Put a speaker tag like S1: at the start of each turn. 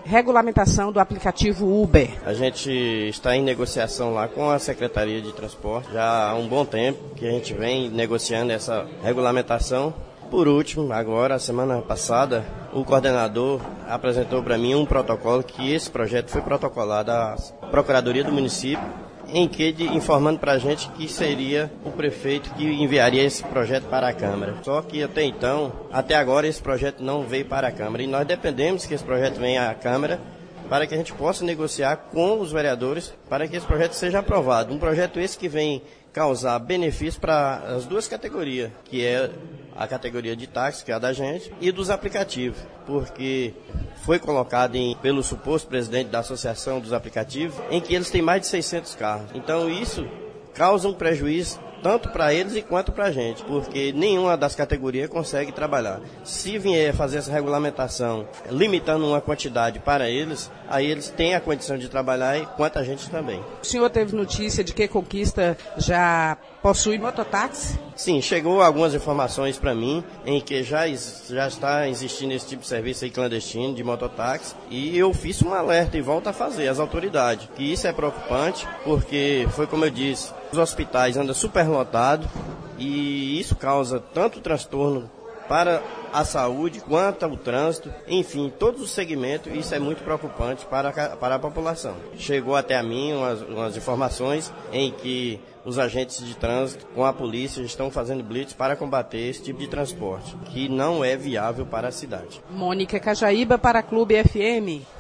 S1: regulamentação do aplicativo Uber?
S2: A gente está em negociação lá com a Secretaria de Transporte já há um bom tempo que a gente vem negociando essa regulamentação. Por último, agora, semana passada, o coordenador apresentou para mim um protocolo que esse projeto foi protocolado à Procuradoria do Município, em que informando para a gente que seria o prefeito que enviaria esse projeto para a Câmara. Só que até agora, esse projeto não veio para a Câmara e nós dependemos que esse projeto venha à Câmara para que a gente possa negociar com os vereadores para que esse projeto seja aprovado. Um projeto esse que vem causar benefícios para as duas categorias, que é a categoria de táxi, que é a da gente, e dos aplicativos, porque foi colocado pelo suposto presidente da Associação dos Aplicativos, em que eles têm mais de 600 carros. Então isso causa um prejuízo tanto para eles quanto para a gente, porque nenhuma das categorias consegue trabalhar. Se vier fazer essa regulamentação limitando uma quantidade para eles, aí eles têm a condição de trabalhar e quanto a gente também.
S1: O senhor teve notícia de que Conquista já possui mototáxi?
S2: Sim, chegou algumas informações para mim em que já está existindo esse tipo de serviço aí clandestino de mototáxi e eu fiz um alerta e volto a fazer às autoridades, que isso é preocupante porque foi como eu disse, os hospitais andam superlotados e isso causa tanto transtorno para a saúde quanto ao trânsito, enfim, todos os segmentos, isso é muito preocupante para a população. Chegou até a mim umas informações em que os agentes de trânsito com a polícia estão fazendo blitz para combater esse tipo de transporte, que não é viável para a cidade.
S1: Mônica Cajaíba para a Clube FM.